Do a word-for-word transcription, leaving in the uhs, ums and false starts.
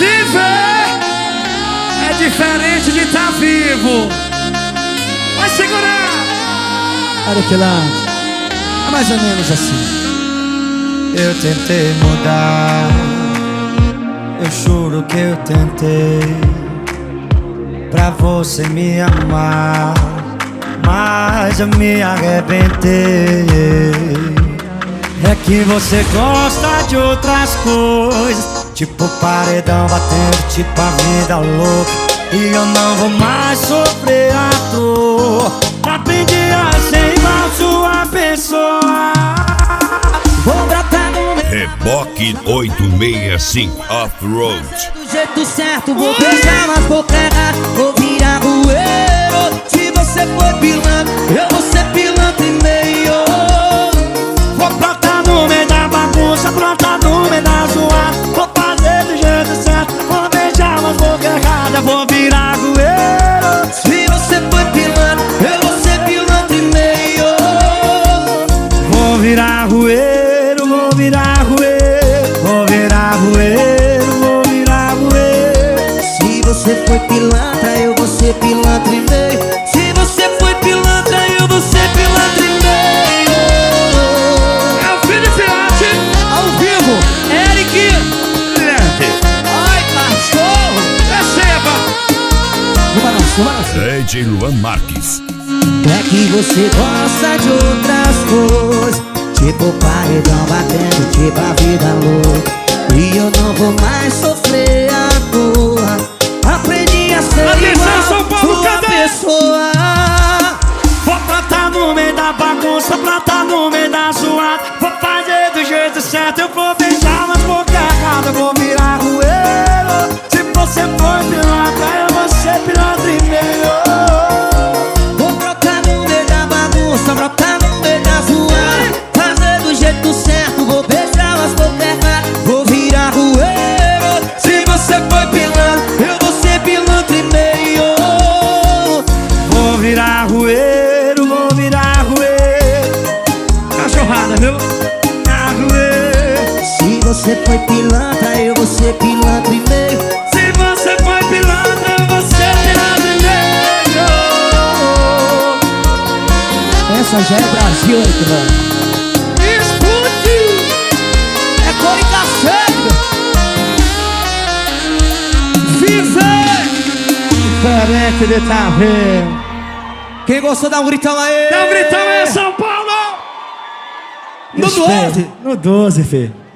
Viver é diferente de estar tá vivo. Vai segurar. Olha que lá, é mais ou menos assim. Eu tentei mudar, eu juro que eu tentei, pra você me amar, mas eu me arrebentei. É que você gosta de outras coisas, tipo paredão batendo, tipo a vida louca, e eu não vou mais sofrer à toa. Aprendi a ser igual sua pessoa. Vou brotar no meu Reboque oitocentos e sessenta e cinco Off-Road. do jeito certo, vou beijar, mas vou errar, vou virar rueiro. Se você for pilantra, eu vou ser pilantra e meio. Vou brotar no meio da bagunça, brotar no meio da zoada. Vou fazer do jeito certo, vou beijar, mas vou errar, eu vou virar rueiro. Se você for pilantra, eu vou ser pilantra e meio. Vou virar rueiro, vou virar rueiro, vou virar rueiro, vou virar rueiro. Se você foi pilantra, eu vou ser pilantra e meio. Se você foi pilantra, eu vou ser pilantra e meio. É o filho de Fiote, Ao vivo, Eric. Ai, cachorro! receba. Uma nossa, uma nossa. D J Luan Marques. É que você gosta de outras coisas, tipo paredão batendo, tipo a vida louca, e eu não vou mais sofrer à toa. Aprendi a ser Atenção, São igual Paulo, sua cadê? pessoa. Vou plantar no meio da bagunça, plantar no meio da zoada. Vou fazer do jeito certo, eu vou beijar, mas vou errado, eu vou virar rueiro. Se você for pilantra, eu vou ser pilantra e meio. Vou brotar no meio da bagunça, brotar no meio da zoada. Fazer do jeito certo, vou beijar, mas vou errar, vou virar rueiro. Se você for pilantra, eu vou ser pilantra e meio. Vou virar rueiro, vou virar rueiro. Cachorrada, viu? Virar rueiro. Se você foi pilantra, eu vou ser pilantra e meio. Se você foi pilantra, eu vou ser pilantra e meio. Essa já é Brasil, Eric, mano. Escute. É cor e cacete. Viver. Diferente de tá vendo. Quem gostou, dá um gritão aí. Dá um gritão aí, São Paulo. No doze. No doze, filho.